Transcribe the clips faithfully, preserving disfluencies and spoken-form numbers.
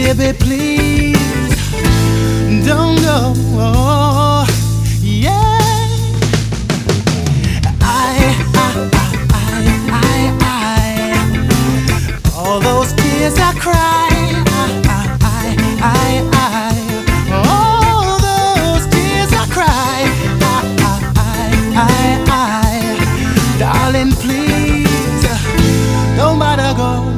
baby, please don't go. Oh, yeah. I, I, I, I, I, all those tears I cried. I, I, I, I, all those tears I cried. I, I, I, I, darling, please don't bother go.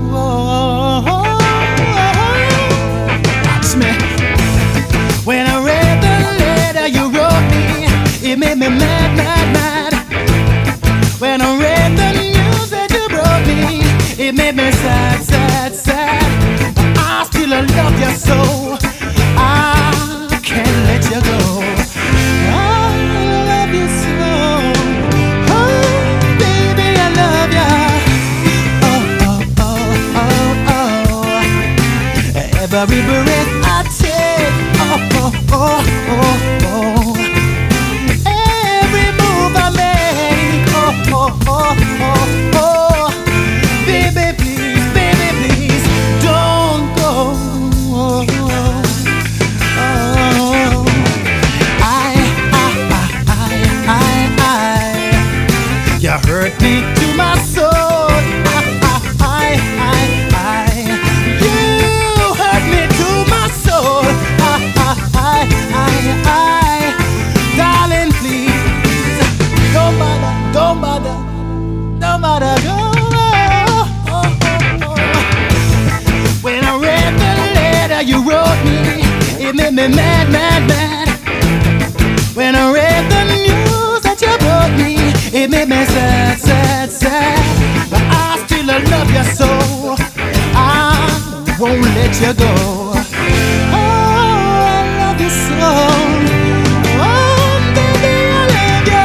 Watch me. When I read the letter you wrote me, it made me mad, mad, mad. When I read the news that you brought me, it made me sad, sad, sad. But I still love you so, I can't let you go. I love you so, oh baby, I love you. Oh, oh, oh, oh, oh. Every breath I take, oh, oh, oh, oh, oh. Every move I make, oh, oh, oh, oh, oh. Baby, please, baby, please, don't go. Oh, oh, oh. I, I, I, I, I, you hurt me to my soul. I, I, I, I, you hurt me to my soul. I, I, I, I, darling, please, don't bother, don't bother, don't bother, go. Oh, oh, oh. When I read the letter you wrote me, it made me mad, mad, mad. When I read the news that you brought me, it made me sad, sad, sad. But I still love you so, I won't let you go. Oh, I love you so. Oh, baby, I love you.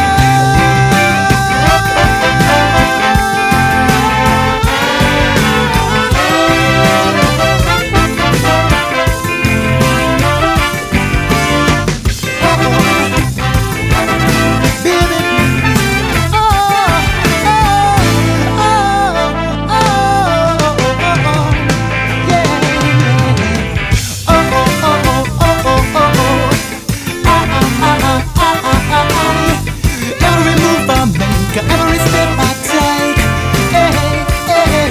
Baby, oh, oh, oh, oh, oh, oh, yeah. Oh, oh, oh, oh, oh, oh, oh. Ah, ah, ah, ah, ah, ah, ah. Every move I make, every step I take, hey, hey,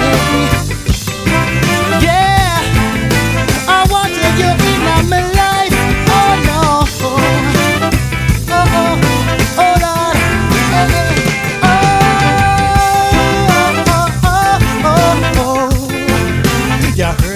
yeah. I want you in my life. Oh no, oh, oh, oh, Lord, hey, oh, oh, oh, oh, oh. You